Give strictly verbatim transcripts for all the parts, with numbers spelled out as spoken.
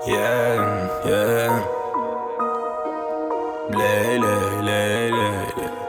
Yeah, yeah. Lay, lay, lay, lay.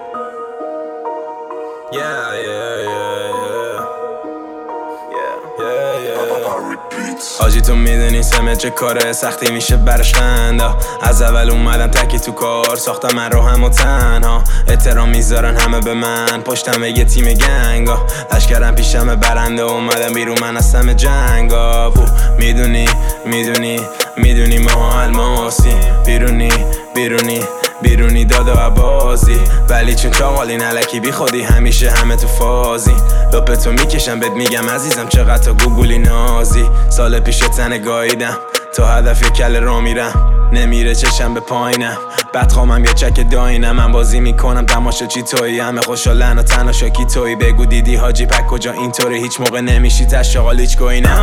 Yeah, yeah, yeah, yeah. Yeah, yeah, yeah. آجی تو میدونی سمت چه کاره سختی میشه برش خنده. از اول اومدم تکی تو کار ساختم من رو هم و تنها. احترام میذارن همه به من پشتم یه تیم گنگا. لشکرم پیشم برنده اومدم بیرون من از همه جنگا. میدونی میدونی میدونی ما الماسی. بیرونی بیرونی بیرونی دادا عبازی. ولی چون چاقالی نلکی بی خودی همیشه همه تو فازی. لپ تو میکشم بهت میگم عزیزم چقدر تا گوگولی نازی. سال پیش تن گاییدم تا هدف یه کل را میرم. نمیره چشم به پایینم بدخوامم یه چک داینم. من بازی میکنم تماشا چی تویی همه خوشحالن و تنها شاکی تویی. بگو دیدی حاجی پک کجا اینطوری هیچ موقع نمیشی تشاقال هیچ گویی نه.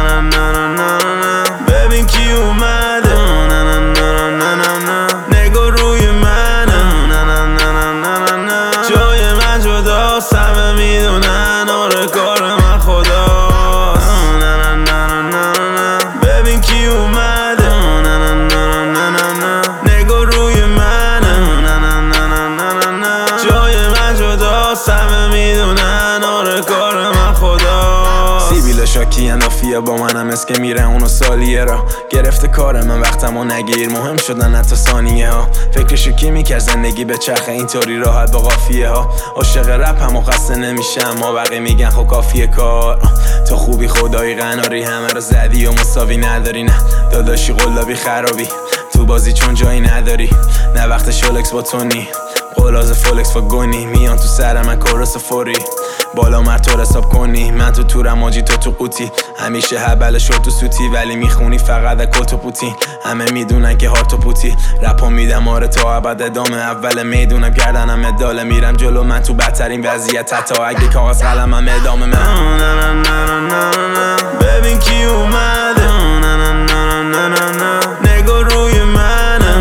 ببین کی اومده نگو روی منه. جای من جداست همه میدونن آره کار من خداست. ببین کی اومده نگو روی منه. جای من جداست همه میدونن آره کار من خداست. سیبیل شاکی اندافیه با منم اسکه میره اونو سالیه را گرفته کار من وقتمو نگیر مهم شدن حتی ثانیه ها. فکرشو کی میکرد زندگی به چرخه اینطوری راحت با قافیه ها. عاشق رپ هم و خسته نمیشم ما بقیه میگن خب کافیه کار. تو خوبی خدایی قناری همه رو زدی و مساوی نداری. نه داداشی قلابی خرابی تو بازی چون جایی نداری. نه وقت شولکس با تونی قلاز فولکس و گونی میان تو سر من کورس فوری. بالا مرتور حساب کنی من تو تورم آجی تو تو قوطی. همیشه هبل شد تو سوتی ولی میخونی فقط کل تو پوتی. همه میدونن که هارت و پوتی رپو میدم آره تا ابد ادامه. اول میدونم کردنم اداله میرم جلو من تو بدترین وضعیت حتی اگه کاغذ قلمم ادامه من. ببین کی اومده نگو روی منه.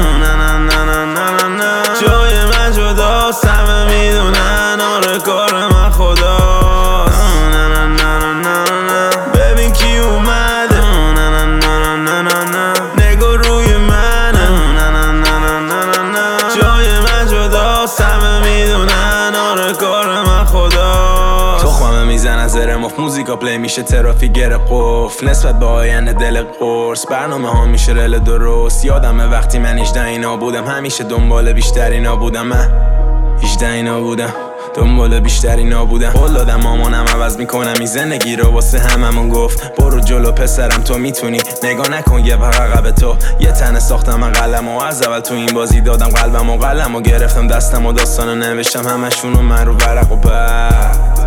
جای من جداست همه میدونن آره کار من خداست. ببین کی اومده نگو روی منه. جای من جداست همه میدونن آره کار من خداست. تخمه میزنن زر مف موزیکا پلی میشه ترافیک گره قفل. نسبت به آینده دل قرص برنامه ها میشه رل درست. یادمه وقتی من هجده اینا بودم همیشه دنبال بیشتر اینا بودم. من هجده اینا بودم دنبال بیشتر اینا بودم. قول دادم مامانم عوض میکنم این زندگی رو واسه هممون گفت برو جلو پسرم تو میتونی. نگاه نکن یه پر عقب تو یه تنه ساختم من قلم و از اول تو این بازی دادم قلبم و قلم و گرفتم دستم و داستانو نوشتم همشونو من رو ورق و بر